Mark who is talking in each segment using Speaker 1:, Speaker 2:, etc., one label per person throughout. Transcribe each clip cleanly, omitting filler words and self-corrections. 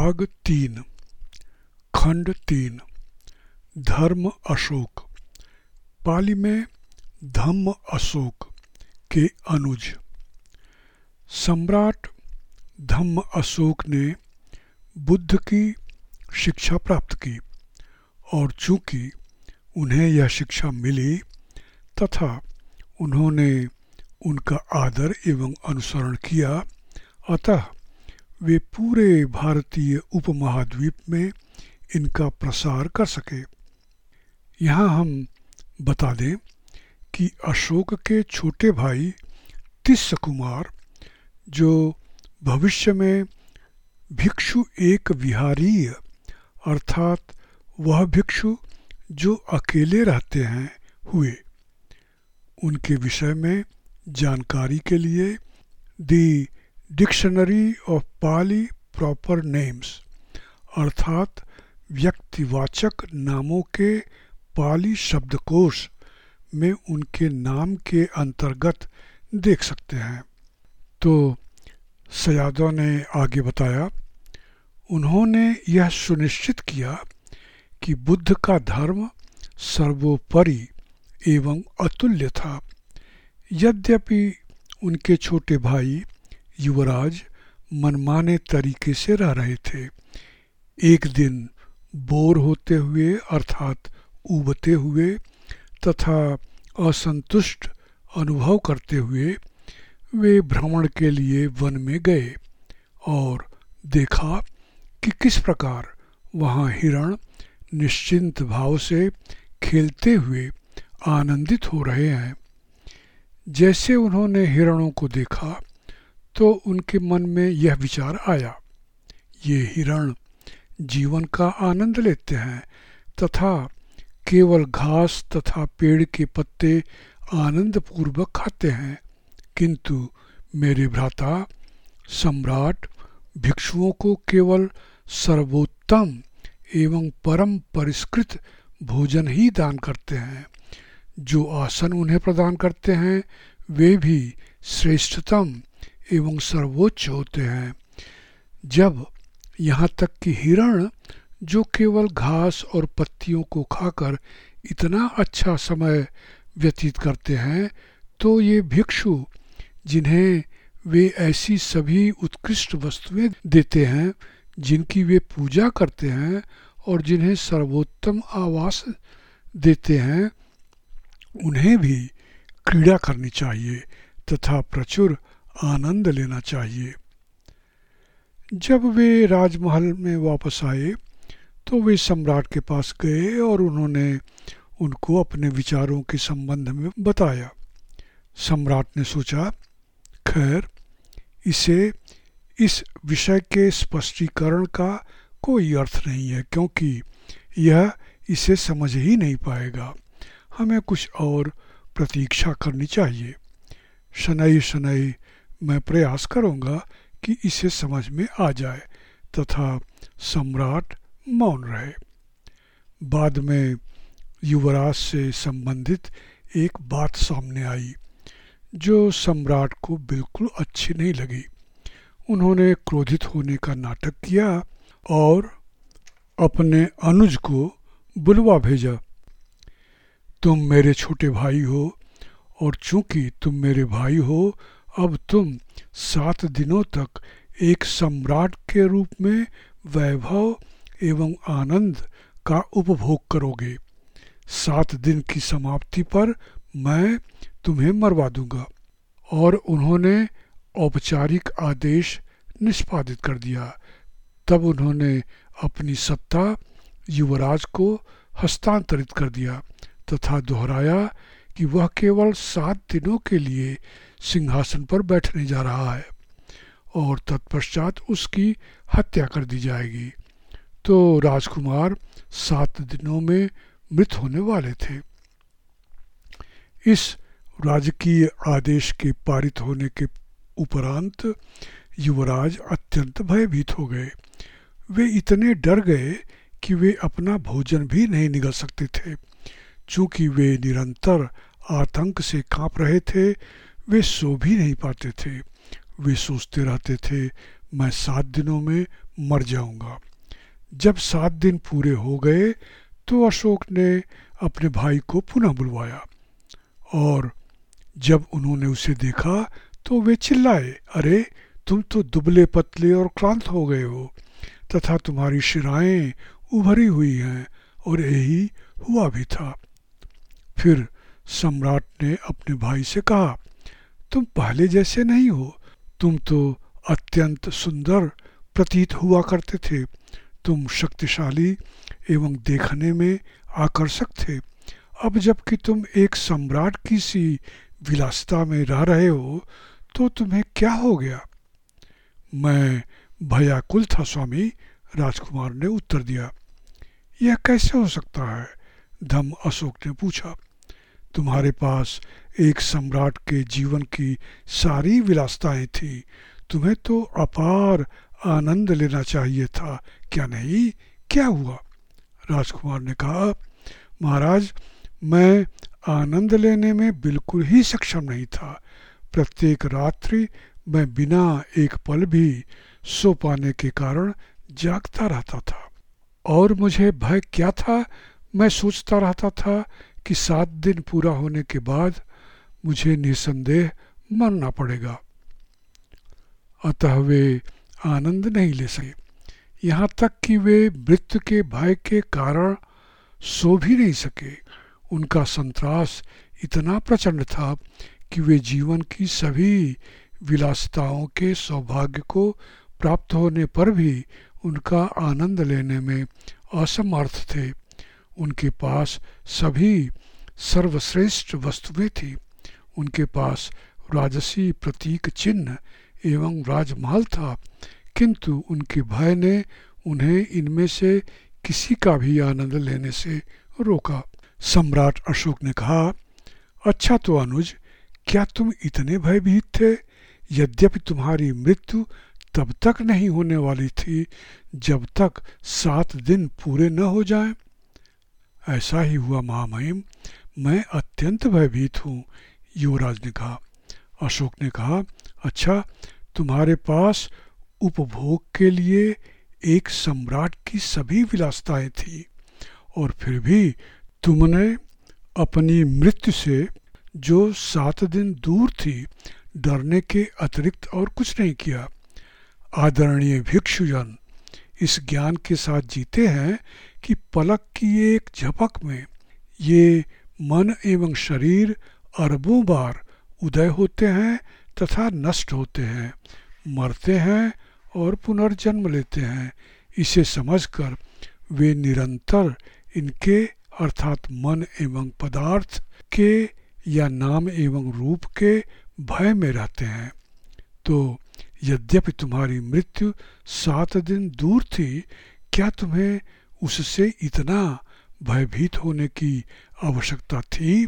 Speaker 1: भाग 3 खंड 3 धर्म अशोक। पाली में धम्म अशोक के अनुज सम्राट धम्म अशोक ने बुद्ध की शिक्षा प्राप्त की और चूंकि उन्हें यह शिक्षा मिली तथा उन्होंने उनका आदर एवं अनुसरण किया, अतः वे पूरे भारतीय उपमहाद्वीप में इनका प्रसार कर सके। यहाँ हम बता दें कि अशोक के छोटे भाई तिस्स कुमार, जो भविष्य में भिक्षु एक विहारीय अर्थात वह भिक्षु जो अकेले रहते हैं हुए, उनके विषय में जानकारी के लिए the dictionary of Pali proper names अर्थात व्यक्तिवाचक नामों के पाली शब्दकोश में उनके नाम के अंतर्गत देख सकते हैं। तो सयादों ने आगे बताया, उन्होंने यह सुनिश्चित किया कि बुद्ध का धर्म सर्वोपरि एवं अतुल्य था। यद्यपि उनके छोटे भाई युवराज मनमाने तरीके से रह रहे थे। एक दिन बोर होते हुए अर्थात ऊबते हुए तथा असंतुष्ट अनुभव करते हुए वे भ्रमण के लिए वन में गए और देखा कि किस प्रकार वहाँ हिरण निश्चिंत भाव से खेलते हुए आनंदित हो रहे हैं। जैसे उन्होंने हिरणों को देखा तो उनके मन में यह विचार आया, ये हिरण जीवन का आनंद लेते हैं तथा केवल घास तथा पेड़ के पत्ते आनंद पूर्वक खाते हैं, किंतु मेरे भ्राता सम्राट भिक्षुओं को केवल सर्वोत्तम एवं परम परिष्कृत भोजन ही दान करते हैं। जो आसन उन्हें प्रदान करते हैं वे भी श्रेष्ठतम एवं सर्वोच्च होते हैं। जब यहाँ तक कि हिरण जो केवल घास और पत्तियों को खाकर इतना अच्छा समय व्यतीत करते हैं, तो ये भिक्षु जिन्हें वे ऐसी सभी उत्कृष्ट वस्तुएं देते हैं जिनकी वे पूजा करते हैं और जिन्हें सर्वोत्तम आवास देते हैं, उन्हें भी क्रीड़ा करनी चाहिए तथा प्रचुर आनंद लेना चाहिए। जब वे राजमहल में वापस आए तो वे सम्राट के पास गए और उन्होंने उनको अपने विचारों के संबंध में बताया। सम्राट ने सोचा, खैर इसे इस विषय के स्पष्टीकरण का कोई अर्थ नहीं है, क्योंकि यह इसे समझ ही नहीं पाएगा। हमें कुछ और प्रतीक्षा करनी चाहिए। शनैः शनैः मैं प्रयास करूँगा कि इसे समझ में आ जाए। तथा सम्राट मौन रहे। बाद में युवराज से संबंधित एक बात सामने आई जो सम्राट को बिल्कुल अच्छी नहीं लगी। उन्होंने क्रोधित होने का नाटक किया और अपने अनुज को बुलवा भेजा। तुम मेरे छोटे भाई हो और चूंकि तुम मेरे भाई हो, अब तुम 7 दिनों तक एक सम्राट के रूप में वैभव एवं आनंद का उपभोग करोगे। 7 दिन की समाप्ति पर मैं तुम्हें मरवा दूंगा। और उन्होंने औपचारिक आदेश निष्पादित कर दिया। तब उन्होंने अपनी सत्ता युवराज को हस्तांतरित कर दिया तथा दोहराया कि वह केवल 7 दिनों के लिए सिंहासन पर बैठने जा रहा है और तत्पश्चात उसकी हत्या कर दी जाएगी। तो राजकुमार 7 दिनों में मृत होने वाले थे। इस राजकीय आदेश के पारित होने के उपरांत युवराज अत्यंत भयभीत हो गए। वे इतने डर गए कि वे अपना भोजन भी नहीं निगल सकते थे। चूंकि वे निरंतर आतंक से कांप रहे थे, वे सो भी नहीं पाते थे। वे सोचते रहते थे, मैं 7 दिनों में मर जाऊंगा। जब 7 दिन पूरे हो गए तो अशोक ने अपने भाई को पुनः बुलवाया और जब उन्होंने उसे देखा तो वे चिल्लाए, अरे तुम तो दुबले पतले और क्लांत हो गए हो तथा तुम्हारी शिराएं उभरी हुई हैं, और यही हुआ भी था। फिर सम्राट ने अपने भाई से कहा, तुम पहले जैसे नहीं हो, तुम तो अत्यंत सुंदर प्रतीत हुआ करते थे, तुम शक्तिशाली एवं देखने में आकर्षक थे। अब जबकि तुम एक सम्राट की सी विलासिता में रह रहे हो तो तुम्हें क्या हो गया? मैं भयाकुल था स्वामी, राजकुमार ने उत्तर दिया। यह कैसे हो सकता है? धम्म अशोक ने पूछा। तुम्हारे पास एक सम्राट के जीवन की सारी विलासिताएं थी, तुम्हें तो अपार आनंद लेना चाहिए था, क्या नहीं? क्या हुआ? राजकुमार ने कहा, महाराज, मैं आनंद लेने में बिल्कुल ही सक्षम नहीं था। प्रत्येक रात्रि मैं बिना एक पल भी सो पाने के कारण जागता रहता था। और मुझे भय क्या था? मैं सोचता रहता था कि 7 दिन पूरा होने के बाद मुझे निसंदेह मरना पड़ेगा। अतः वे आनंद नहीं ले सके, यहाँ तक कि वे मृत्यु के भय के कारण सो भी नहीं सके। उनका संतरास इतना प्रचंड था कि वे जीवन की सभी विलासिताओं के सौभाग्य को प्राप्त होने पर भी उनका आनंद लेने में असमर्थ थे। उनके पास सभी सर्वश्रेष्ठ वस्तुएं थी। उनके पास राजसी प्रतीक चिन्ह एवं राजमहल था, किंतु उनके भय ने उन्हें इनमें से किसी का भी आनंद लेने से रोका। सम्राट अशोक ने कहा, अच्छा तो अनुज, क्या तुम इतने भयभीत थे? यद्यपि तुम्हारी मृत्यु तब तक नहीं होने वाली थी जब तक 7 दिन पूरे न हो जाएं। ऐसा ही हुआ महामहिम, मैं अत्यंत भयभीत हूँ, युवराज ने कहा। अशोक ने कहा, अच्छा, तुम्हारे पास उपभोग के लिए एक सम्राट की सभी विलासिताएं थी और फिर भी तुमने अपनी मृत्यु से, जो 7 दिन दूर थी, डरने के अतिरिक्त और कुछ नहीं किया। आदरणीय भिक्षुजन इस ज्ञान के साथ जीते हैं कि पलक की एक झपक में ये मन एवं शरीर अरबों बार उदय होते हैं तथा नष्ट होते हैं, मरते हैं और पुनर्जन्म लेते हैं। इसे समझकर वे निरंतर इनके अर्थात मन एवं पदार्थ के या नाम एवं रूप के भय में रहते हैं। तो यद्यपि तुम्हारी मृत्यु 7 दिन दूर थी, क्या तुम्हें उससे इतना भयभीत होने की आवश्यकता थी?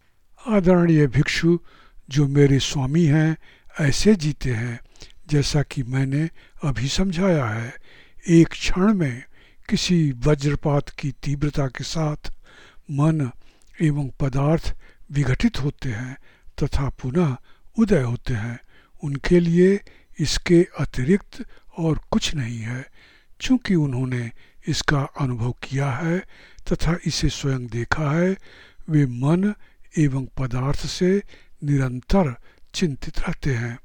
Speaker 1: आदरणीय भिक्षु जो मेरे स्वामी हैं ऐसे जीते हैं जैसा कि मैंने अभी समझाया है। एक क्षण में किसी वज्रपात की तीव्रता के साथ मन एवं पदार्थ विघटित होते हैं तथा पुनः उदय होते हैं। उनके लिए इसके अतिरिक्त और कुछ नहीं है। चूँकि उन्होंने इसका अनुभव किया है तथा इसे स्वयं देखा है, वे मन एवं पदार्थ से निरंतर चिंतित रहते हैं।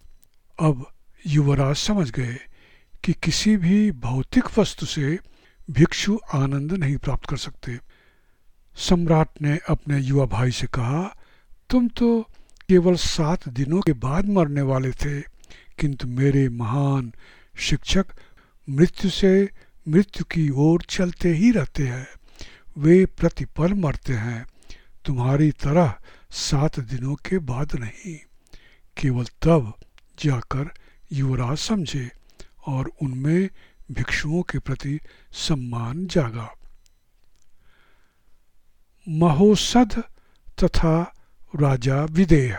Speaker 1: अब युवराज समझ गए कि किसी भी भौतिक वस्तु से भिक्षु आनंद नहीं प्राप्त कर सकते। सम्राट ने अपने युवा भाई से कहा, तुम तो केवल 7 दिनों के बाद मरने वाले थे, किंतु मेरे महान शिक्षक मृत्यु से मृत्यु की ओर चलते ही रहते हैं। वे प्रतिपल मरते हैं, तुम्हारी तरह 7 दिनों के बाद नहीं। केवल तब जाकर युवराज समझे और उनमें भिक्षुओं के प्रति सम्मान जागा। महोत्सध तथा राजा विदेह।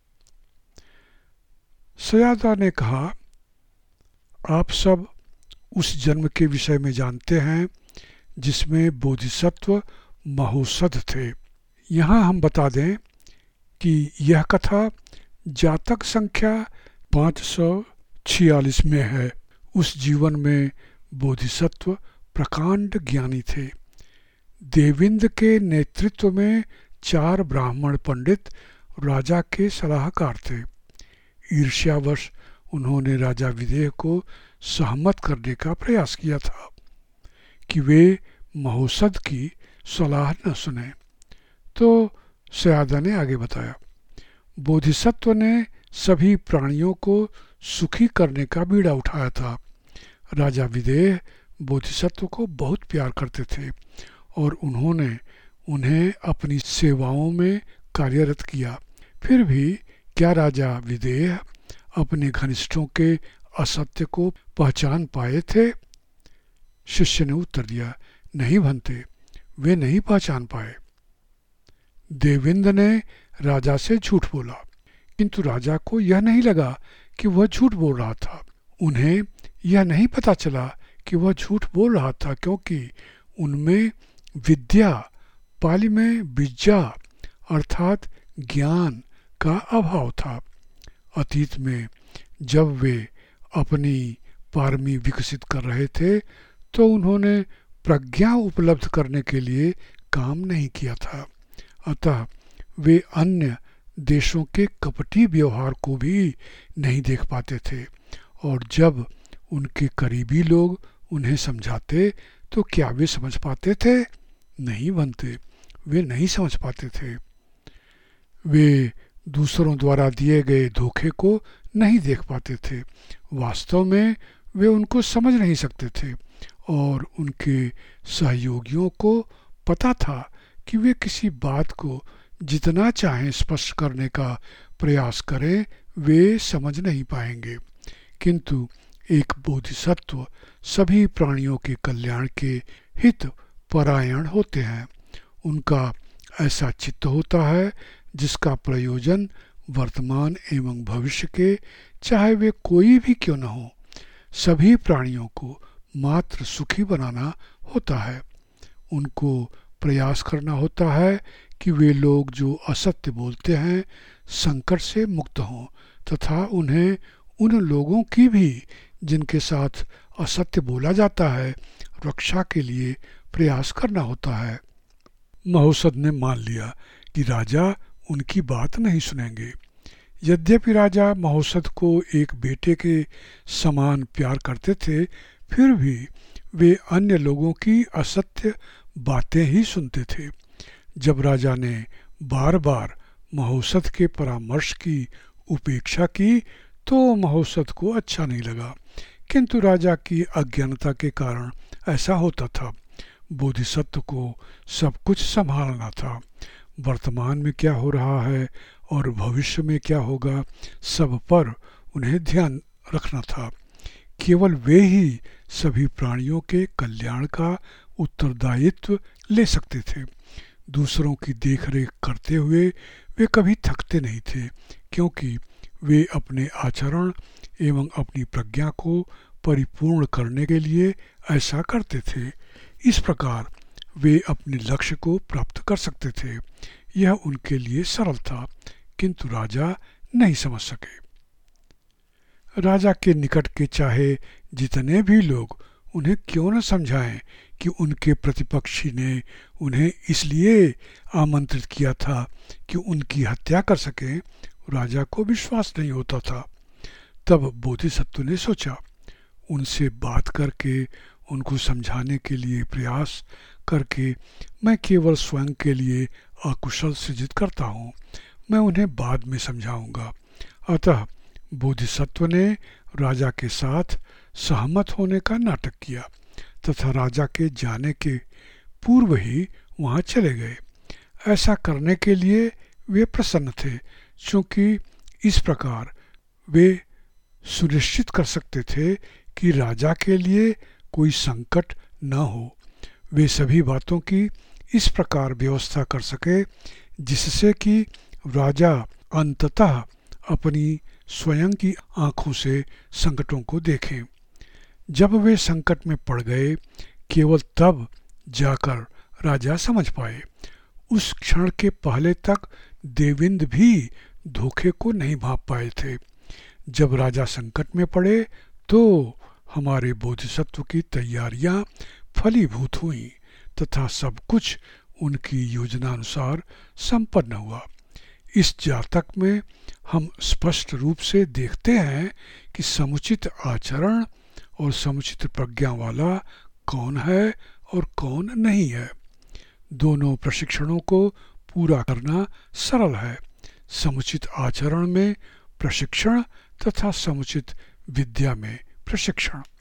Speaker 1: सयादा ने कहा, आप सब उस जन्म के विषय में जानते हैं जिसमें बोधिसत्व महोत्सध थे। यहाँ हम बता दें कि यह कथा जातक संख्या 546 में है। उस जीवन में बोधिसत्व प्रकांड ज्ञानी थे। देवेंद्र के नेतृत्व में 4 ब्राह्मण पंडित राजा के सलाहकार थे। ईर्ष्यावश उन्होंने राजा विदेह को सहमत करने का प्रयास किया था कि वे महोत्सव की सलाह न सुने। तो सयादा ने आगे बताया, बोधिसत्व ने सभी प्राणियों को सुखी करने का बीड़ा उठाया था। राजा विदेह बोधिसत्व को बहुत प्यार करते थे और उन्होंने उन्हें अपनी सेवाओं में कार्यरत किया। फिर भी क्या राजा विदेह अपने घनिष्ठों के असत्य को पहचान पाए थे? शिष्य ने उत्तर दिया, नहीं भंते, वे नहीं पहचान पाए। देवेंद्र ने राजा से झूठ बोला, किंतु राजा को यह नहीं लगा कि वह झूठ बोल रहा था। उन्हें यह नहीं पता चला कि वह झूठ बोल रहा था, क्योंकि उनमें विद्या, पाली में विद्या अर्थात ज्ञान का अभाव था। अतीत में जब वे अपनी पारमी विकसित कर रहे थे तो उन्होंने प्रज्ञा उपलब्ध करने के लिए काम नहीं किया था। अतः वे अन्य देशों के कपटी व्यवहार को भी नहीं देख पाते थे, और जब उनके करीबी लोग उन्हें समझाते तो क्या वे समझ पाते थे? नहीं बनते, वे नहीं समझ पाते थे। वे दूसरों द्वारा दिए गए धोखे को नहीं देख पाते थे। वास्तव में वे उनको समझ नहीं सकते थे, और उनके सहयोगियों को पता था कि वे किसी बात को जितना चाहें स्पष्ट करने का प्रयास करें, वे समझ नहीं पाएंगे। किंतु एक बोधिसत्व सभी प्राणियों के कल्याण के हित परायण होते हैं। उनका ऐसा चित्त होता है जिसका प्रयोजन वर्तमान एवं भविष्य के, चाहे वे कोई भी क्यों न हो, सभी प्राणियों को मात्र सुखी बनाना होता है। उनको प्रयास करना होता है कि वे लोग जो असत्य बोलते हैं संकट से मुक्त हों, तथा उन्हें उन लोगों की भी जिनके साथ असत्य बोला जाता है रक्षा के लिए प्रयास करना होता है। महोत्सव ने मान लिया कि राजा उनकी बात नहीं सुनेंगे। यद्यपि राजा महोत्सव को एक बेटे के समान प्यार करते थे, फिर भी वे अन्य लोगों की असत्य बातें ही सुनते थे। जब राजा ने बार बार महोत्सव के परामर्श की उपेक्षा की तो महोत्सव को अच्छा नहीं लगा, किंतु राजा की अज्ञानता के कारण ऐसा होता था। बोधिसत्व को सब कुछ संभालना था। वर्तमान में क्या हो रहा है और भविष्य में क्या होगा, सब पर उन्हें ध्यान रखना था। केवल वे ही सभी प्राणियों के कल्याण का उत्तरदायित्व ले सकते थे। दूसरों की देखरेख करते हुए वे कभी थकते नहीं थे, क्योंकि वे अपने आचरण एवं अपनी प्रज्ञा को परिपूर्ण करने के लिए ऐसा करते थे। इस प्रकार वे अपने लक्ष्य को प्राप्त कर सकते थे। यह उनके लिए सरल था, किंतु राजा नहीं समझ सके। राजा के निकट के चाहे जितने भी लोग उन्हें क्यों न समझाएं कि उनके प्रतिपक्षी ने उन्हें इसलिए आमंत्रित किया था कि उनकी हत्या कर सके, राजा को विश्वास नहीं होता था। तब बोधिसत्व ने सोचा, उनसे बात करके उनको समझाने के लिए प्रयास करके मैं केवल स्वयं के लिए अकुशल सृजित करता हूँ, मैं उन्हें बाद में समझाऊंगा। अतः बोधिसत्व ने राजा के साथ सहमत होने का नाटक किया तथा राजा के जाने के पूर्व ही वहाँ चले गए। ऐसा करने के लिए वे प्रसन्न थे, क्योंकि इस प्रकार वे सुनिश्चित कर सकते थे कि राजा के लिए कोई संकट न हो। वे सभी बातों की इस प्रकार व्यवस्था कर सके जिससे कि राजा अंततः अपनी स्वयं की आँखों से संकटों को देखें। जब वे संकट में पड़ गए, केवल तब जाकर राजा समझ पाए। उस क्षण के पहले तक देवेंद्र भी धोखे को नहीं भांप पाए थे। जब राजा संकट में पड़े तो हमारे बोधिसत्व की तैयारियां फलीभूत हुईं तथा सब कुछ उनकी योजनानुसार संपन्न हुआ। इस जातक में हम स्पष्ट रूप से देखते हैं कि समुचित आचरण और समुचित प्रज्ञा वाला कौन है और कौन नहीं है। दोनों प्रशिक्षणों को पूरा करना सरल है। समुचित आचरण में प्रशिक्षण तथा समुचित विद्या में प्रशिक्षण।